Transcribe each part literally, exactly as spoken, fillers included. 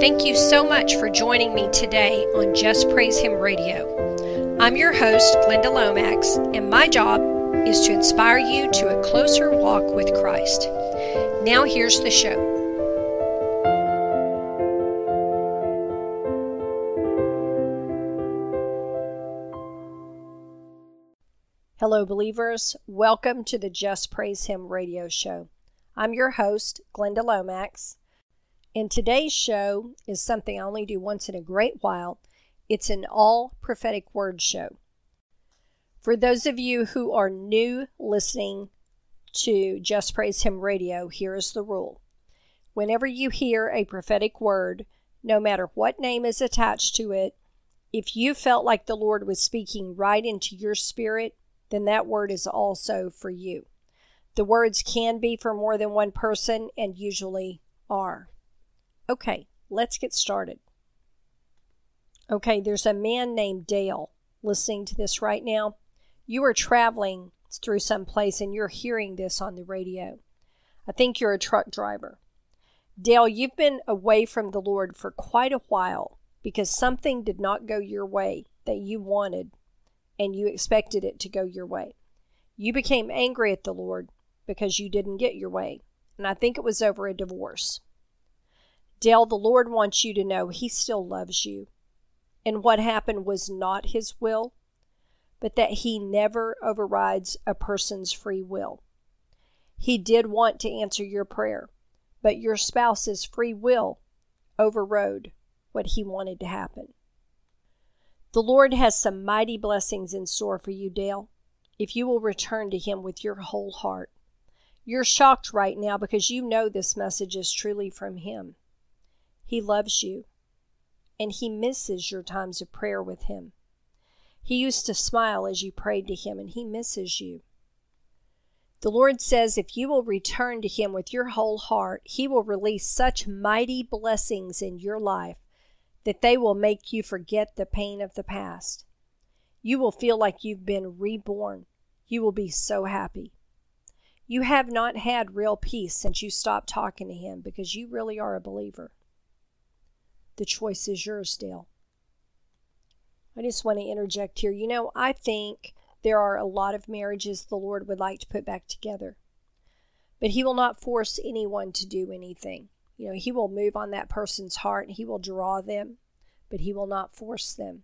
Thank you so much for joining me today on Just Praise Him Radio. I'm your host, Glenda Lomax, and my job is to inspire you to a closer walk with Christ. Now here's the show. Hello, believers. Welcome to the Just Praise Him radio show. I'm your host, Glenda Lomax. And today's show is something I only do once in a great while. It's an all prophetic word show. For those of you who are new listening to Just Praise Him Radio, here is the rule. Whenever you hear a prophetic word, no matter what name is attached to it, if you felt like the Lord was speaking right into your spirit, then that word is also for you. The words can be for more than one person and usually are. Okay, let's get started. Okay, there's a man named Dale listening to this right now. You are traveling through some place and you're hearing this on the radio. I think you're a truck driver. Dale, you've been away from the Lord for quite a while because something did not go your way that you wanted and you expected it to go your way. You became angry at the Lord because you didn't get your way, and I think it was over a divorce. Dale, the Lord wants you to know He still loves you, and what happened was not His will, but that He never overrides a person's free will. He did want to answer your prayer, but your spouse's free will overrode what He wanted to happen. The Lord has some mighty blessings in store for you, Dale, if you will return to Him with your whole heart. You're shocked right now because you know this message is truly from Him. He loves you, and He misses your times of prayer with Him. He used to smile as you prayed to Him, and He misses you. The Lord says if you will return to Him with your whole heart, He will release such mighty blessings in your life that they will make you forget the pain of the past. You will feel like you've been reborn. You will be so happy. You have not had real peace since you stopped talking to Him because you really are a believer. The choice is yours, Dale. I just want to interject here. You know, I think there are a lot of marriages the Lord would like to put back together. But He will not force anyone to do anything. You know, He will move on that person's heart and He will draw them, but He will not force them.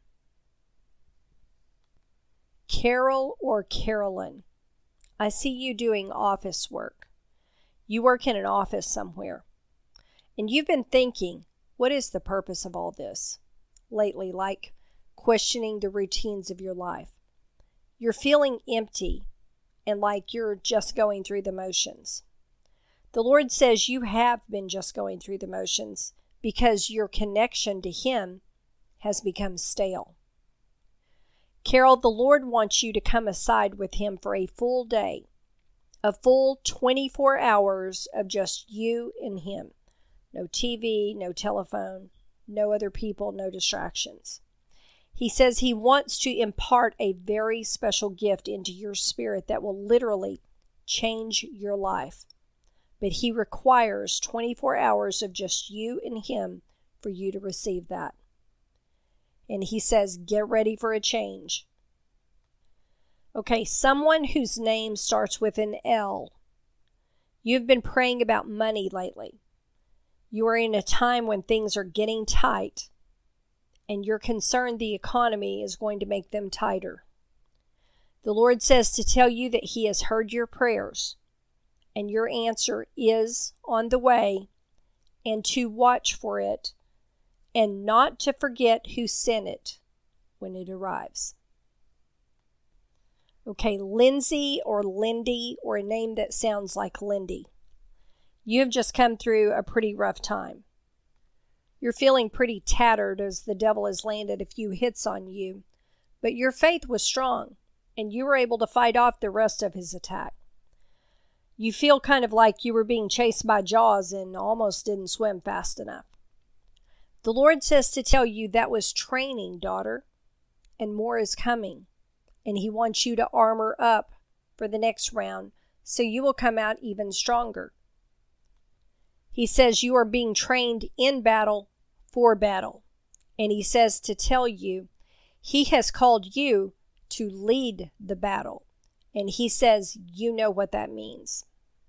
Carol or Carolyn, I see you doing office work. You work in an office somewhere. And you've been thinking, what is the purpose of all this? Lately, like questioning the routines of your life. You're feeling empty and like you're just going through the motions. The Lord says you have been just going through the motions because your connection to Him has become stale. Carol, the Lord wants you to come aside with Him for a full day, a full twenty-four hours of just you and Him. No T V, no telephone, no other people, no distractions. He says He wants to impart a very special gift into your spirit that will literally change your life. But He requires twenty-four hours of just you and Him for you to receive that. And He says, get ready for a change. Okay, someone whose name starts with an L. You've been praying about money lately. You are in a time when things are getting tight, and you're concerned the economy is going to make them tighter. The Lord says to tell you that He has heard your prayers, and your answer is on the way, and to watch for it, and not to forget who sent it when it arrives. Okay, Lindsay or Lindy, or a name that sounds like Lindy. You have just come through a pretty rough time. You're feeling pretty tattered as the devil has landed a few hits on you, but your faith was strong, and you were able to fight off the rest of his attack. You feel kind of like you were being chased by Jaws and almost didn't swim fast enough. The Lord says to tell you that was training, daughter, and more is coming. And He wants you to armor up for the next round so you will come out even stronger. He says you are being trained in battle for battle. And he says to tell you, he has called you to lead the battle. And he says, you know what that means.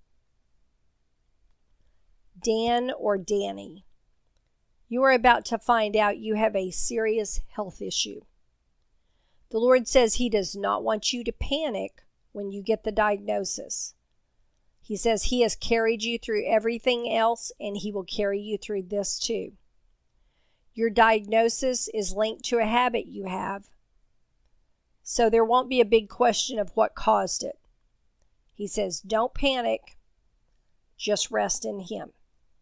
Dan or Danny, you are about to find out you have a serious health issue. The Lord says he does not want you to panic when you get the diagnosis. He says he has carried you through everything else, and he will carry you through this too. Your diagnosis is linked to a habit you have, so there won't be a big question of what caused it. He says, don't panic, just rest in him.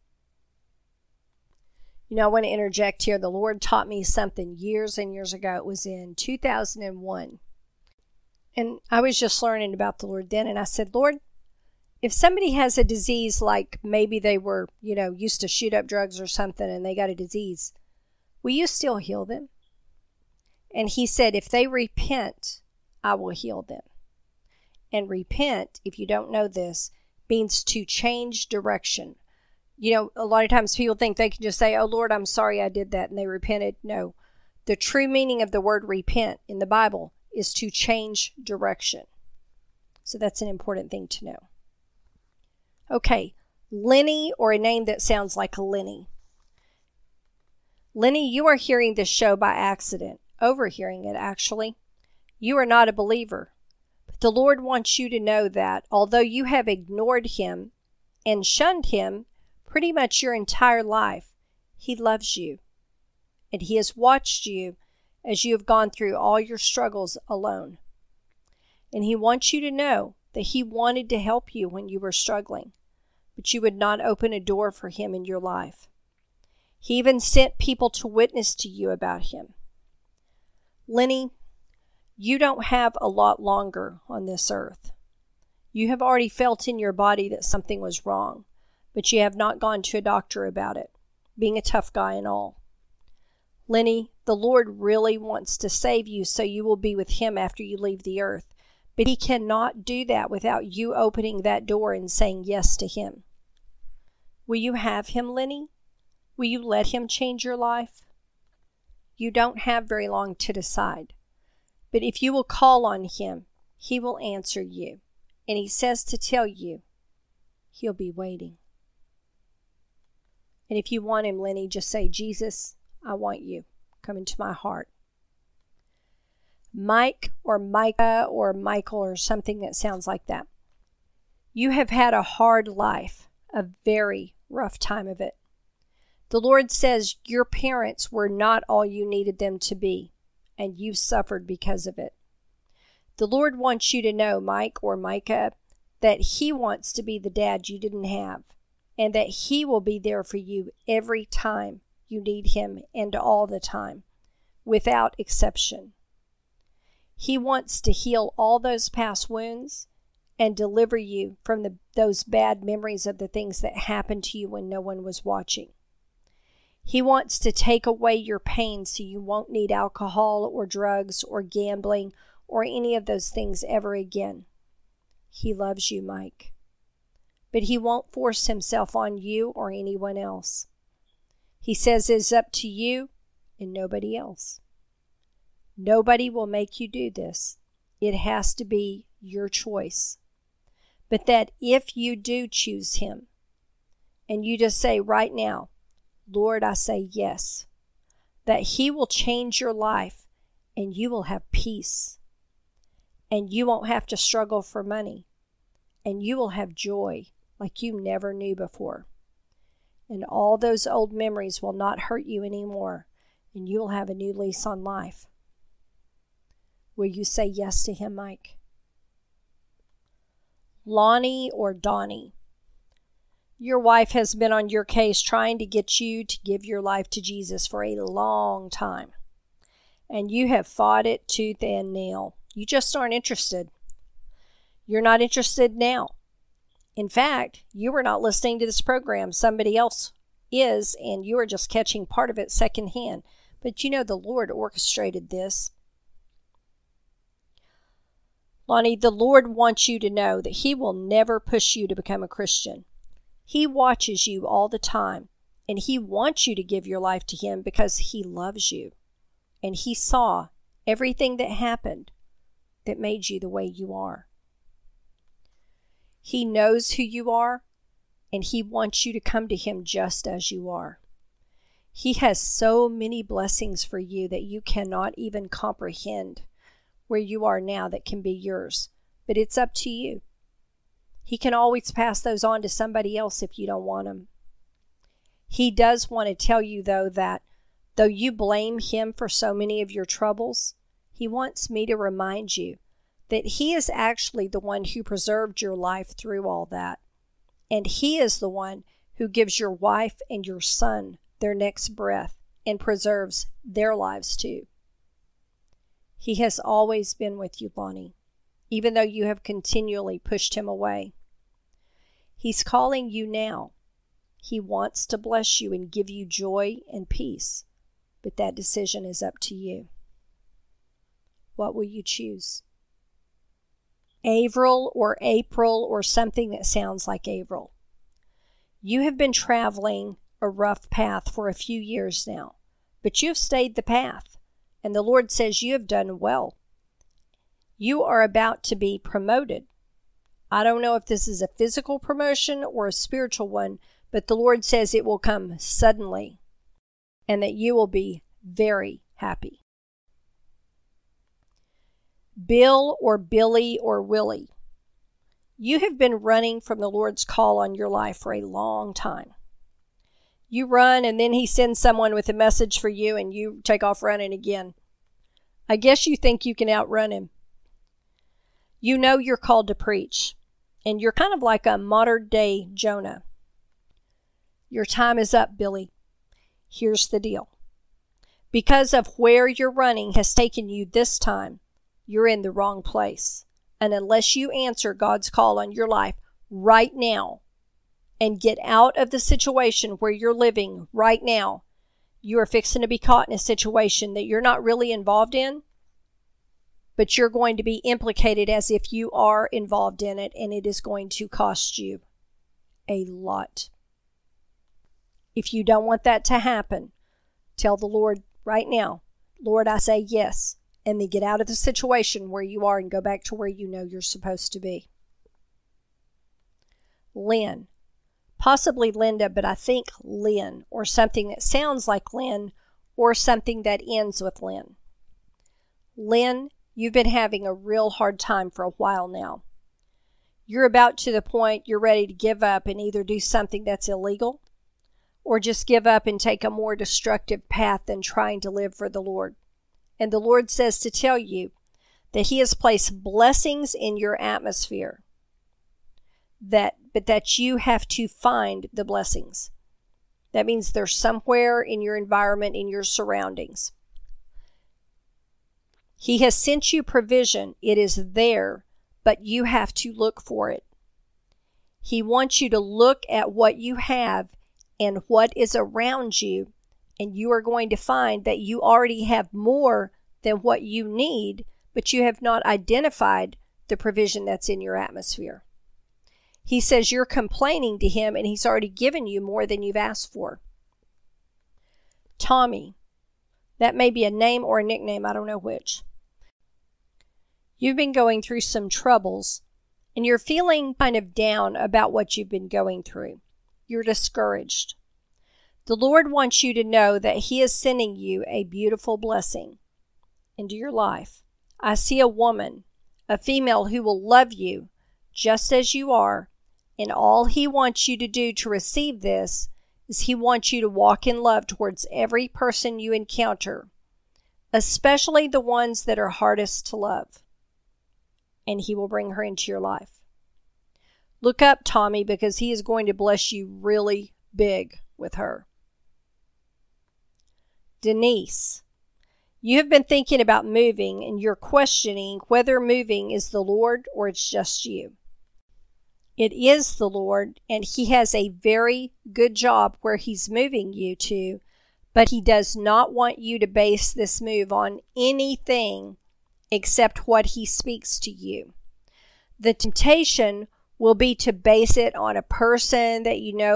You know, I want to interject here. The Lord taught me something years and years ago. It was in two thousand one. And I was just learning about the Lord then. And I said, Lord, if somebody has a disease, like maybe they were, you know, used to shoot up drugs or something and they got a disease, will you still heal them? And he said, if they repent, I will heal them. And repent, if you don't know this, means to change direction. You know, a lot of times people think they can just say, oh, Lord, I'm sorry I did that, and they repented. No. The true meaning of the word repent in the Bible is to change direction. So that's an important thing to know. Okay, Lenny, or a name that sounds like a Lenny. Lenny, you are hearing this show by accident, overhearing it actually. You are not a believer. But the Lord wants you to know that although you have ignored him and shunned him pretty much your entire life, he loves you. And he has watched you as you have gone through all your struggles alone. And he wants you to know that he wanted to help you when you were struggling, but you would not open a door for him in your life. He even sent people to witness to you about him. Lenny, you don't have a lot longer on this earth. You have already felt in your body that something was wrong, but you have not gone to a doctor about it, being a tough guy and all. Lenny, the Lord really wants to save you so you will be with him after you leave the earth, but he cannot do that without you opening that door and saying yes to him. Will you have him, Lenny? Will you let him change your life? You don't have very long to decide, but if you will call on him, he will answer you, and he says to tell you, he'll be waiting. And if you want him, Lenny, just say, Jesus, I want you. Come into my heart. Mike or Micah or Michael or something that sounds like that. You have had a hard life, a very rough time of it. The Lord says your parents were not all you needed them to be, and you suffered because of it. The Lord wants you to know, Mike or Micah, that he wants to be the dad you didn't have, and that he will be there for you every time you need him and all the time, without exception. He wants to heal all those past wounds and deliver you from the, those bad memories of the things that happened to you when no one was watching. He wants to take away your pain so you won't need alcohol or drugs or gambling or any of those things ever again. He loves you, Mike. But he won't force himself on you or anyone else. He says it's up to you and nobody else. Nobody will make you do this. It has to be your choice. But that if you do choose him, and you just say right now, Lord, I say yes, that he will change your life and you will have peace. And you won't have to struggle for money. And you will have joy like you never knew before. And all those old memories will not hurt you anymore. And you will have a new lease on life. Will you say yes to him, Mike? Lonnie or Donnie, your wife has been on your case trying to get you to give your life to Jesus for a long time. And you have fought it tooth and nail. You just aren't interested. You're not interested now. In fact, you were not listening to this program. Somebody else is, and you are just catching part of it secondhand. But you know the Lord orchestrated this. Lonnie, the Lord wants you to know that he will never push you to become a Christian. He watches you all the time, And he wants you to give your life to him because he loves you. And he saw everything that happened that made you the way you are. He knows who you are, and he wants you to come to him just as you are. He has so many blessings for you that you cannot even comprehend where you are now that can be yours. But it's up to you. He can always pass those on to somebody else if you don't want them. He does want to tell you, though, that though you blame him for so many of your troubles, he wants me to remind you that he is actually the one who preserved your life through all that. And he is the one who gives your wife and your son their next breath and preserves their lives too. He has always been with you, Lonnie, even though you have continually pushed him away. He's calling you now. He wants to bless you and give you joy and peace, but that decision is up to you. What will you choose? Avril or April or something that sounds like Avril. You have been traveling a rough path for a few years now, but you have stayed the path, and the Lord says you have done well. You are about to be promoted. I don't know if this is a physical promotion or a spiritual one, but the Lord says it will come suddenly and that you will be very happy. Bill or Billy or Willie, you have been running from the Lord's call on your life for a long time. You run and then he sends someone with a message for you and you take off running again. I guess you think you can outrun him. You know you're called to preach, and you're kind of like a modern day Jonah. Your time is up, Billy. Here's the deal. Because of where you're running has taken you this time, you're in the wrong place. And unless you answer God's call on your life right now and get out of the situation where you're living right now, you are fixing to be caught in a situation that you're not really involved in, but you're going to be implicated as if you are involved in it, and it is going to cost you a lot. If you don't want that to happen, tell the Lord right now, Lord, I say yes, and then get out of the situation where you are and go back to where you know you're supposed to be. Lynn, possibly Linda, but I think Lynn, or something that sounds like Lynn, or something that ends with Lynn. Lynn, you've been having a real hard time for a while now. You're about to the point you're ready to give up and either do something that's illegal or just give up and take a more destructive path than trying to live for the Lord. And the Lord says to tell you that he has placed blessings in your atmosphere, that but that you have to find the blessings. That means they're somewhere in your environment, in your surroundings. He has sent you provision. It is there, but you have to look for it. He wants you to look at what you have and what is around you, and you are going to find that you already have more than what you need, but you have not identified the provision that's in your atmosphere. He says you're complaining to him, and he's already given you more than you've asked for. Tommy, that may be a name or a nickname, I don't know which. You've been going through some troubles, and you're feeling kind of down about what you've been going through. You're discouraged. The Lord wants you to know that he is sending you a beautiful blessing into your life. I see a woman, a female who will love you just as you are, and all he wants you to do to receive this is he wants you to walk in love towards every person you encounter, especially the ones that are hardest to love. And he will bring her into your life. Look up Tommy, because he is going to bless you really big with her. Denise, you have been thinking about moving, and you're questioning whether moving is the Lord or it's just you. It is the Lord, and he has a very good job where he's moving you to, but he does not want you to base this move on anything except what he speaks to you. The temptation will be to base it on a person that you know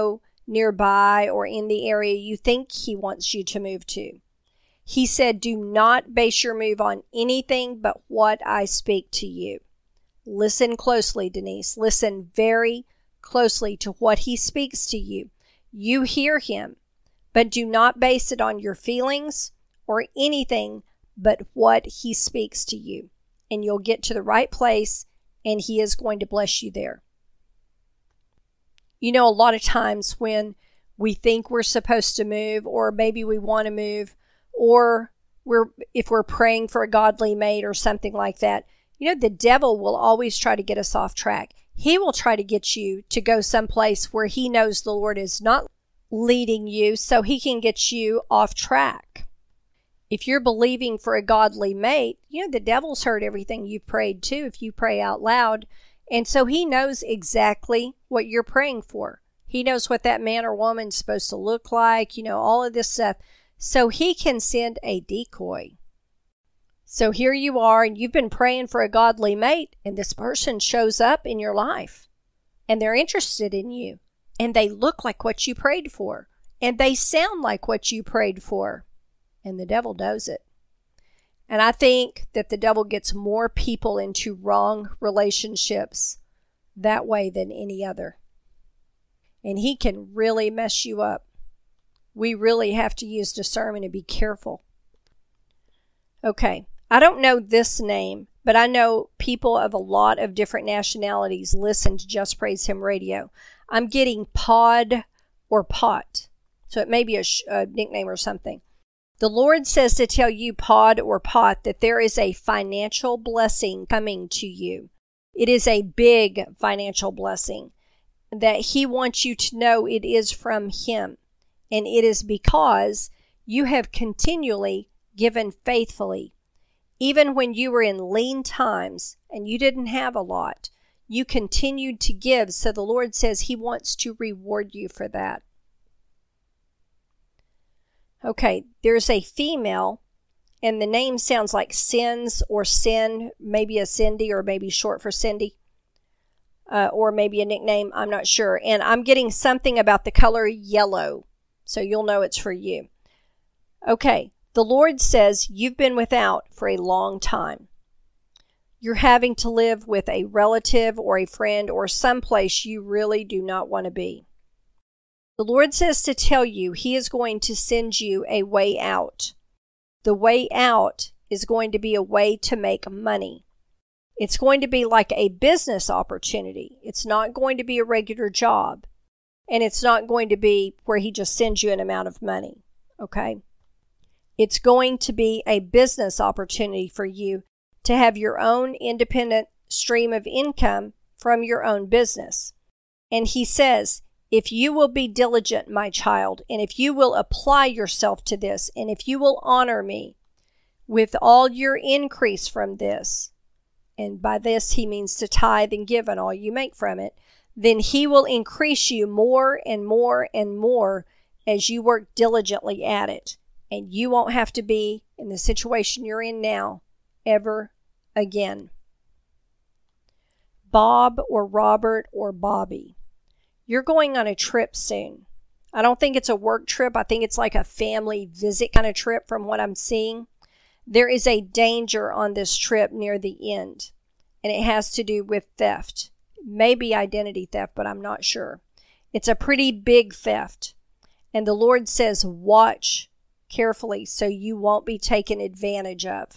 nearby or in the area you think he wants you to move to. He said, do not base your move on anything but what I speak to you. Listen closely, Denise. Listen very closely to what he speaks to you. You hear him, but do not base it on your feelings or anything but what he speaks to you. And you'll get to the right place, and he is going to bless you there. You know, a lot of times when we think we're supposed to move, or maybe we want to move, or we're if we're praying for a godly mate or something like that, you know, the devil will always try to get us off track. He will try to get you to go someplace where he knows the Lord is not leading you, so he can get you off track. If you're believing for a godly mate, you know, the devil's heard everything you've prayed too if you pray out loud. And so he knows exactly what you're praying for. He knows what that man or woman's supposed to look like, you know, all of this stuff. So he can send a decoy. So here you are, and you've been praying for a godly mate, and this person shows up in your life, and they're interested in you, and they look like what you prayed for, and they sound like what you prayed for, and the devil knows it. And I think that the devil gets more people into wrong relationships that way than any other. And he can really mess you up. We really have to use discernment and be careful. Okay, I don't know this name, but I know people of a lot of different nationalities listen to Just Praise Him Radio. I'm getting Pod or Pot, so it may be a, sh- a nickname or something. The Lord says to tell you, Pod or Pot, that there is a financial blessing coming to you. It is a big financial blessing that he wants you to know it is from him. And it is because you have continually given faithfully. Even when you were in lean times and you didn't have a lot, you continued to give. So the Lord says he wants to reward you for that. Okay, there's a female, and the name sounds like Sins or Sin, maybe a Cindy or maybe short for Cindy, uh, or maybe a nickname, I'm not sure. And I'm getting something about the color yellow, so you'll know it's for you. Okay, the Lord says you've been without for a long time. You're having to live with a relative or a friend or someplace you really do not want to be. The Lord says to tell you he is going to send you a way out. The way out is going to be a way to make money. It's going to be like a business opportunity. It's not going to be a regular job. And it's not going to be where he just sends you an amount of money. Okay? It's going to be a business opportunity for you to have your own independent stream of income from your own business. And he says, if you will be diligent, my child, and if you will apply yourself to this, and if you will honor me with all your increase from this, and by this he means to tithe and give and all you make from it, then he will increase you more and more and more as you work diligently at it. And you won't have to be in the situation you're in now ever again. Bob or Robert or Bobby, you're going on a trip soon. I don't think it's a work trip. I think it's like a family visit kind of trip from what I'm seeing. There is a danger on this trip near the end, and it has to do with theft. Maybe identity theft, but I'm not sure. It's a pretty big theft. And the Lord says, watch carefully so you won't be taken advantage of.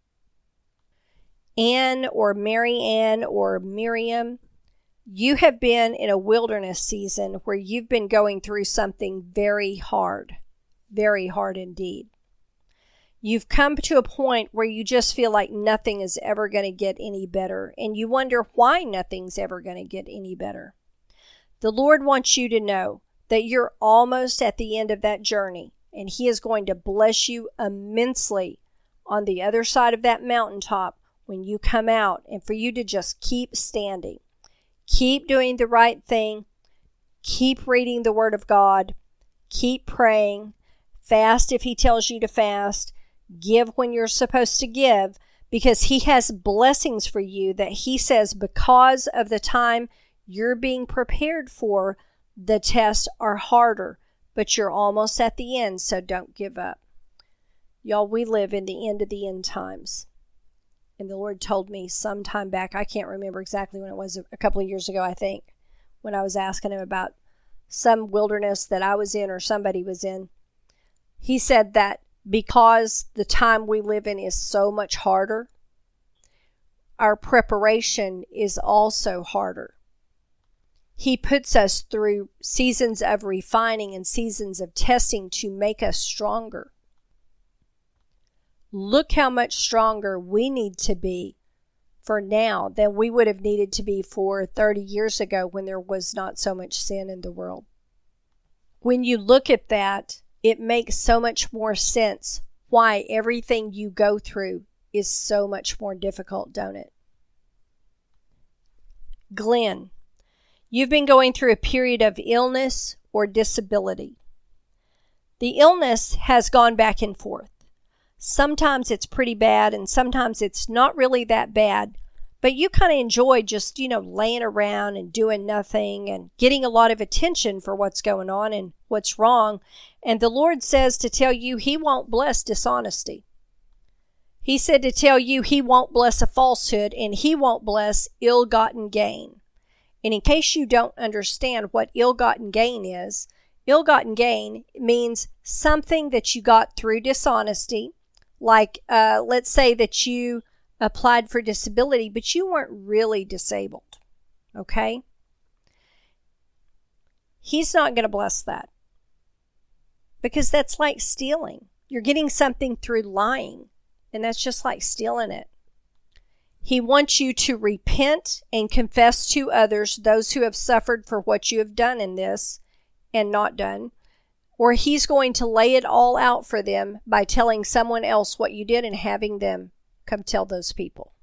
Anne or Mary Ann or Miriam, you have been in a wilderness season where you've been going through something very hard, very hard indeed. You've come to a point where you just feel like nothing is ever going to get any better, and you wonder why nothing's ever going to get any better. The Lord wants you to know that you're almost at the end of that journey, and he is going to bless you immensely on the other side of that mountaintop when you come out, and for you to just keep standing. Keep doing the right thing. Keep reading the Word of God. Keep praying. Fast if he tells you to fast. Give when you're supposed to give, because he has blessings for you that he says because of the time you're being prepared for, The tests are harder, but you're almost at the end, so don't give up. Y'all, we live in the end of the end times. And the Lord told me some time back, I can't remember exactly when it was, a couple of years ago, I think, when I was asking him about some wilderness that I was in or somebody was in. He said that because the time we live in is so much harder, our preparation is also harder. He puts us through seasons of refining and seasons of testing to make us stronger. Look how much stronger we need to be for now than we would have needed to be for thirty years ago when there was not so much sin in the world. When you look at that, it makes so much more sense why everything you go through is so much more difficult, don't it? Glenn, you've been going through a period of illness or disability. The illness has gone back and forth. Sometimes it's pretty bad and sometimes it's not really that bad, but you kind of enjoy just, you know, laying around and doing nothing and getting a lot of attention for what's going on and what's wrong. And the Lord says to tell you He won't bless dishonesty. He said to tell you He won't bless a falsehood and He won't bless ill-gotten gain. And in case you don't understand what ill-gotten gain is, ill-gotten gain means something that you got through dishonesty. Like, uh, let's say that you applied for disability, but you weren't really disabled, okay? He's not going to bless that because that's like stealing. You're getting something through lying, and that's just like stealing it. He wants you to repent and confess to others, those who have suffered for what you have done in this and not done. Or He's going to lay it all out for them by telling someone else what you did and having them come tell those people.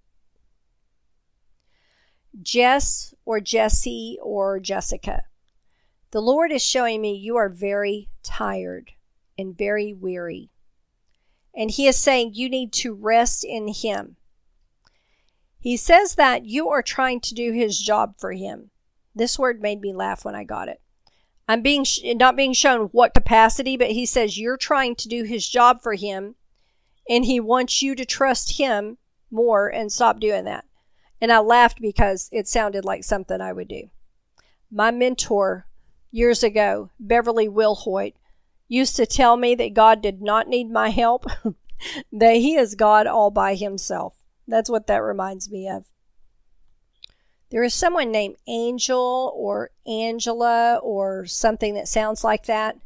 Jess or Jesse or Jessica, the Lord is showing me you are very tired and very weary. And He is saying you need to rest in Him. He says that you are trying to do His job for Him. This word made me laugh when I got it. I'm being sh- not being shown what capacity, but He says you're trying to do His job for Him, and He wants you to trust Him more and stop doing that. And I laughed because it sounded like something I would do. My mentor years ago, Beverly Wilhoit, used to tell me that God did not need my help, that He is God all by Himself. That's what that reminds me of. There is someone named Angel or Angela or something that sounds like that.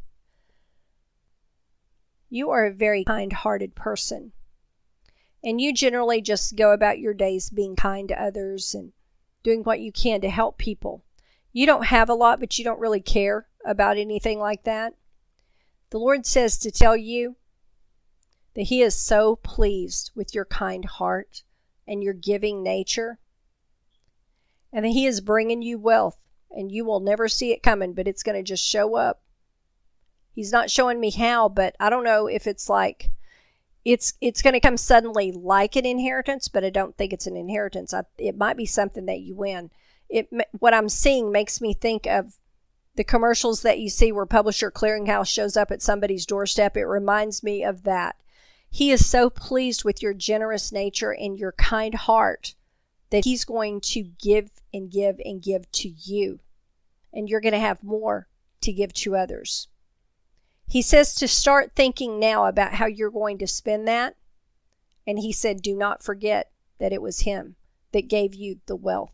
You are a very kind-hearted person. And you generally just go about your days being kind to others and doing what you can to help people. You don't have a lot, but you don't really care about anything like that. The Lord says to tell you that He is so pleased with your kind heart and your giving nature. And that He is bringing you wealth, and you will never see it coming, but it's going to just show up. He's not showing me how, but I don't know if it's like, it's it's going to come suddenly like an inheritance, but I don't think it's an inheritance. I, it might be something that you win. It What I'm seeing makes me think of the commercials that you see where Publisher Clearinghouse shows up at somebody's doorstep. It reminds me of that. He is so pleased with your generous nature and your kind heart that He's going to give and give and give to you. And you're going to have more to give to others. He says to start thinking now about how you're going to spend that. And He said, do not forget that it was Him that gave you the wealth.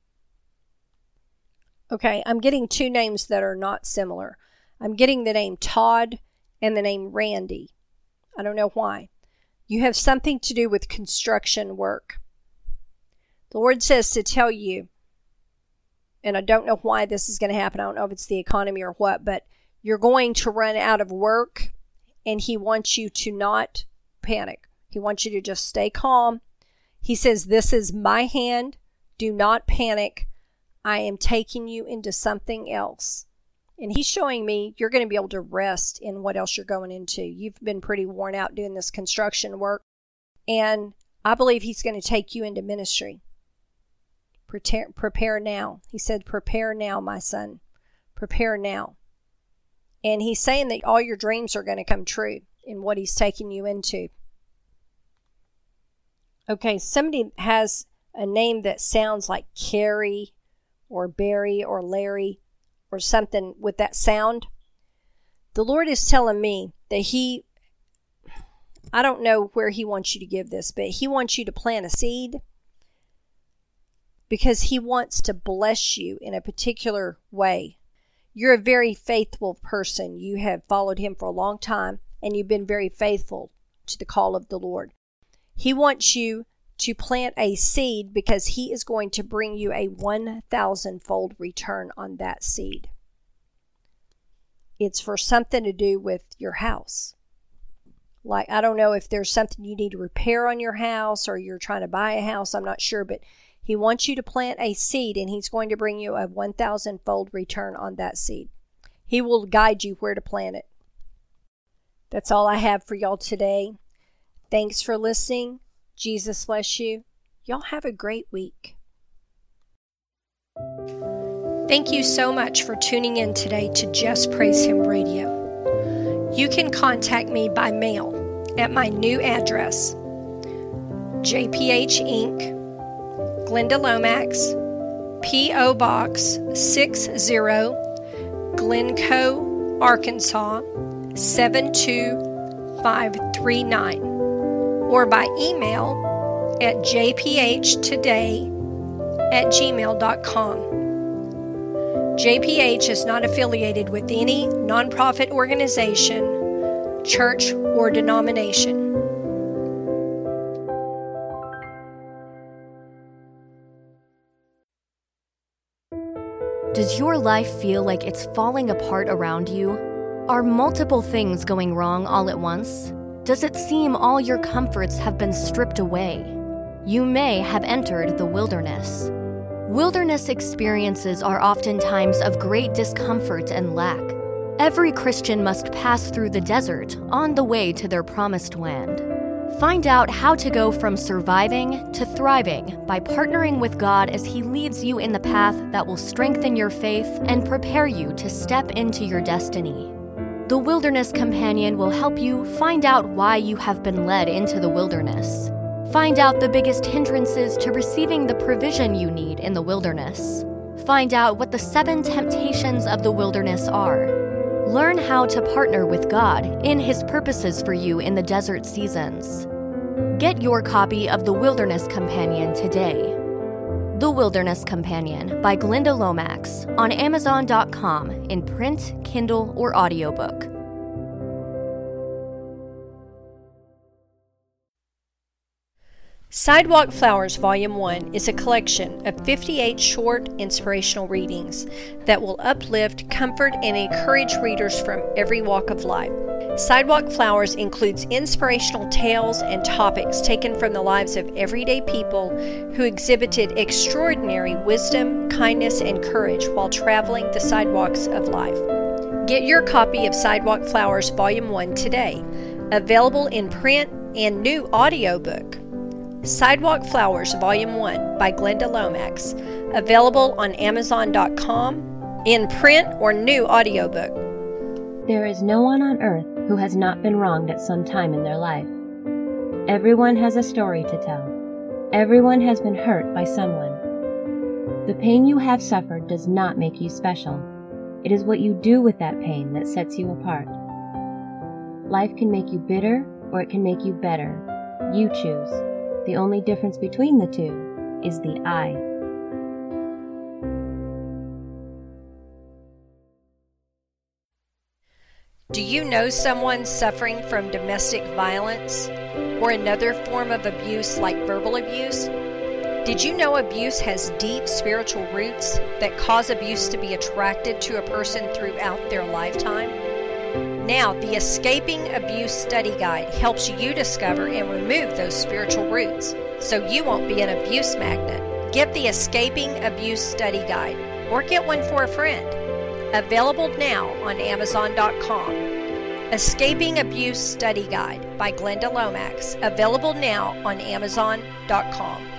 Okay, I'm getting two names that are not similar. I'm getting the name Todd and the name Randy. I don't know why. You have something to do with construction work. The Lord says to tell you, and I don't know why this is going to happen. I don't know if it's the economy or what, but you're going to run out of work, and He wants you to not panic. He wants you to just stay calm. He says, this is my hand. Do not panic. I am taking you into something else. And He's showing me you're going to be able to rest in what else you're going into. You've been pretty worn out doing this construction work. And I believe He's going to take you into ministry. Prepare, prepare now. He said, prepare now, my son. Prepare now. And he's saying that all your dreams are going to come true in what he's taking you into. Okay, somebody has a name that sounds like Carrie or Barry or Larry or something with that sound. The Lord is telling me that he, I don't know where he wants you to give this, but he wants you to plant a seed because he wants to bless you in a particular way. You're a very faithful person. You have followed him for a long time, and you've been very faithful to the call of the Lord. He wants you to plant a seed because he is going to bring you a one thousand fold return on that seed. It's for something to do with your house. Like, I don't know if there's something you need to repair on your house or you're trying to buy a house. I'm not sure, but he wants you to plant a seed, and he's going to bring you a one thousand fold return on that seed. He will guide you where to plant it. That's all I have for y'all today. Thanks for listening. Jesus bless you. Y'all have a great week. Thank you so much for tuning in today to Just Praise Him Radio. You can contact me by mail at my new address, J P H Incorporated, Glenda Lomax, P O Box sixty, Glencoe, Arkansas seven two five three nine, or by email at j p h today at gmail dot com. J P H is not affiliated with any nonprofit organization, church, or denomination. Does your life feel like it's falling apart around you? Are multiple things going wrong all at once? Does it seem all your comforts have been stripped away? You may have entered the wilderness. Wilderness experiences are oftentimes of great discomfort and lack. Every Christian must pass through the desert on the way to their promised land. Find out how to go from surviving to thriving by partnering with God as He leads you in the path that will strengthen your faith and prepare you to step into your destiny. The Wilderness Companion will help you find out why you have been led into the wilderness. Find out the biggest hindrances to receiving the provision you need in the wilderness. Find out what the seven temptations of the wilderness are. Learn how to partner with God in His purposes for you in the desert seasons. Get your copy of The Wilderness Companion today. The Wilderness Companion by Glenda Lomax on amazon dot com in print, Kindle, or audiobook. Sidewalk Flowers Volume one is a collection of fifty-eight short inspirational readings that will uplift, comfort, and encourage readers from every walk of life. Sidewalk Flowers includes inspirational tales and topics taken from the lives of everyday people who exhibited extraordinary wisdom, kindness, and courage while traveling the sidewalks of life. Get your copy of Sidewalk Flowers Volume one today, available in print and new audiobook. Sidewalk Flowers Volume one by Glenda Lomax, available on amazon dot com, in print or new audiobook. There is no one on earth who has not been wronged at some time in their life. Everyone has a story to tell. Everyone has been hurt by someone. The pain you have suffered does not make you special. It is what you do with that pain that sets you apart. Life can make you bitter, or it can make you better. You choose. The only difference between the two is the I. Do you know someone suffering from domestic violence or another form of abuse like verbal abuse? Did you know abuse has deep spiritual roots that cause abuse to be attracted to a person throughout their lifetime? Now, the Escaping Abuse Study Guide helps you discover and remove those spiritual roots so you won't be an abuse magnet. Get the Escaping Abuse Study Guide or get one for a friend. Available now on amazon dot com. Escaping Abuse Study Guide by Glenda Lomax. Available now on amazon dot com.